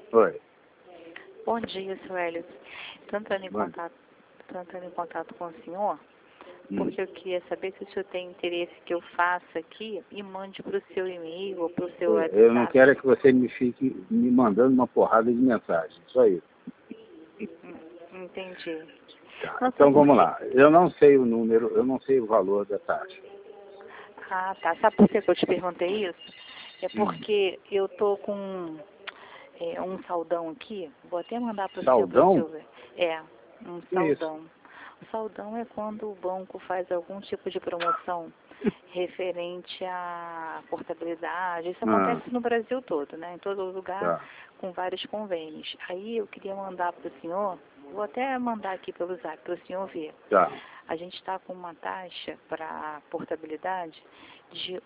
Oi. Bom dia, seu Hélio. Estou entrando em contato com o senhor, porque eu queria saber se o senhor tem interesse que eu faça aqui e mande para o seu e-mail ou para o seu WhatsApp. Eu não quero que você me fique me mandando uma porrada de mensagem, só isso. Entendi. Tá. Então vamos lá. Eu não sei o número, eu não sei o valor da taxa. Ah, tá. Sabe por que eu te perguntei isso? É porque eu tô com um saldão aqui. Vou até mandar para o senhor ver. É, um saldão. O saldão é quando o banco faz algum tipo de promoção referente à portabilidade. Isso acontece no Brasil todo, né? Em todo lugar, com vários convênios. Aí eu queria mandar para o senhor, vou até mandar aqui pelo Zap para o senhor ver. Tá. A gente está com uma taxa para portabilidade de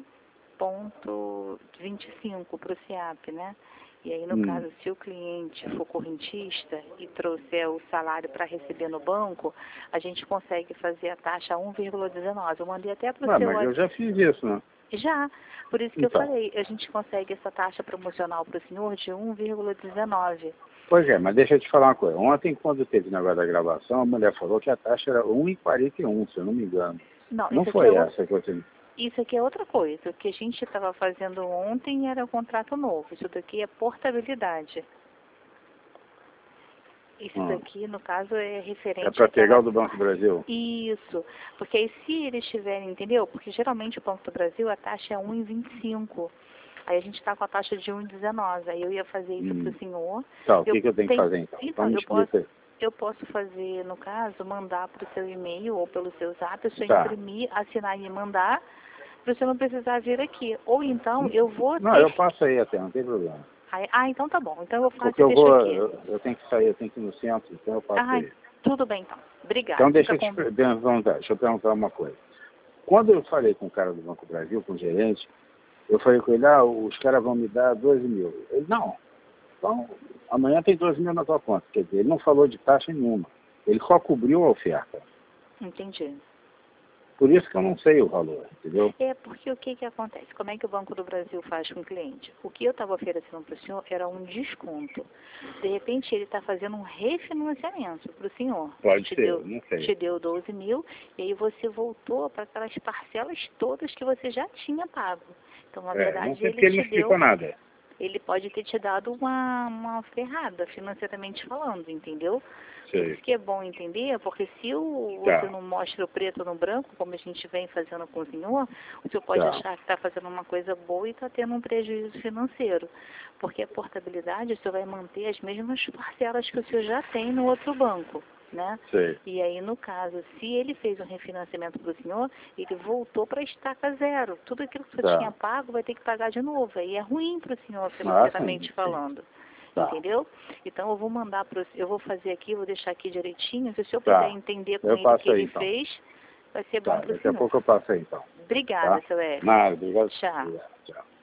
1,25 para o SEAP, né? E aí, no caso, se o cliente for correntista e trouxer o salário para receber no banco, a gente consegue fazer a taxa 1,19. Eu mandei até para o seu... Mas eu já fiz isso, né? Já. Por isso que eu falei, a gente consegue essa taxa promocional para o senhor de 1,19. Pois é, mas deixa eu te falar uma coisa. Ontem, quando teve o negócio da gravação, a mulher falou que a taxa era 1,41, se eu não me engano. Não foi essa que você... Isso aqui é outra coisa. O que a gente estava fazendo ontem era um contrato novo. Isso daqui é portabilidade. Isso daqui, no caso, é referente... É para pegar o do Banco do Brasil? Isso. Porque aí, se eles tiverem, entendeu? Porque geralmente o Banco do Brasil, a taxa é 1,25. Aí a gente está com a taxa de 1,19. Aí eu ia fazer isso para o senhor. Tá, o que eu tenho que fazer então? Então, eu posso fazer, no caso, mandar para o seu e-mail ou pelo seu zap, o senhor imprimir, assinar e mandar, para o senhor não precisar vir aqui. Ou então eu vou... Não, eu passo aí até, não tem problema. Então tá bom. Então eu faço Porque e deixo aqui. Eu tenho que sair, eu tenho que ir no centro, então eu passo aí. Tudo bem então. Obrigada. Então deixa eu perguntar uma coisa. Quando eu falei com o cara do Banco do Brasil, com o gerente, eu falei com ele, os caras vão me dar 12 mil. Ele, não. Então, amanhã tem 12 mil na tua conta. Quer dizer, ele não falou de taxa nenhuma. Ele só cobriu a oferta. Entendi. Por isso que eu não sei o valor, entendeu? É porque o que acontece? Como é que o Banco do Brasil faz com o cliente? O que eu estava oferecendo para o senhor era um desconto. De repente, ele está fazendo um refinanciamento para o senhor. Pode ser, não sei. Te deu 12 mil e aí você voltou para aquelas parcelas todas que você já tinha pago. Então, na verdade, não sei porque ele não explicou nada. Ele pode ter te dado uma ferrada, financeiramente falando, entendeu? Por isso que é bom entender, porque se você não mostra o preto no branco, como a gente vem fazendo com o senhor pode achar que está fazendo uma coisa boa e está tendo um prejuízo financeiro. Porque a portabilidade, o senhor vai manter as mesmas parcelas que o senhor já tem no outro banco, né? E aí, no caso, se ele fez um refinanciamento para o senhor, ele voltou para a estaca zero. Tudo aquilo que o senhor tinha pago vai ter que pagar de novo. Aí é ruim para o senhor, financeiramente falando. Entendeu? Então eu vou mandar eu vou fazer aqui, vou deixar aqui direitinho. Se o senhor puder entender com ele o que ele fez, vai ser bom para o senhor. Daqui a pouco eu passo aí então. Obrigada, seu Hélio. Nada, obrigado. Tchau. Tchau.